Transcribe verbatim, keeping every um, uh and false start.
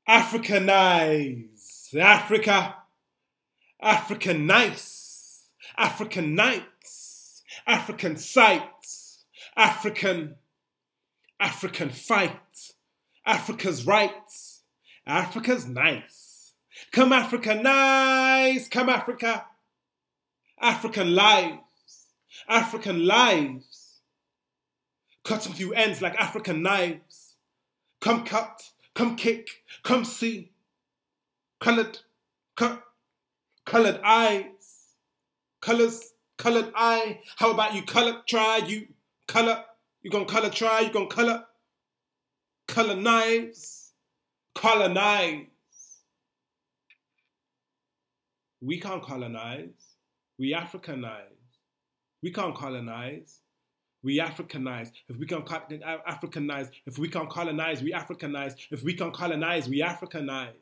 Africanize, Africa, African nice, African nights, African sights, African, African fight, Africa's rights, Africa's nice. Come Africanize, come Africa, African lives, African lives. Cut a few ends like African knives. Come cut, come kick, come see. Colored, cut, colored eyes. Colors, colored eye. How about you color try? You color, you gonna color try? You gonna color? Color knives, colonize. We can't colonize. We Africanize. We can't colonize. We Africanize. If we can Africanize, if we can colonize, we Africanize. If we can colonize, we Africanize.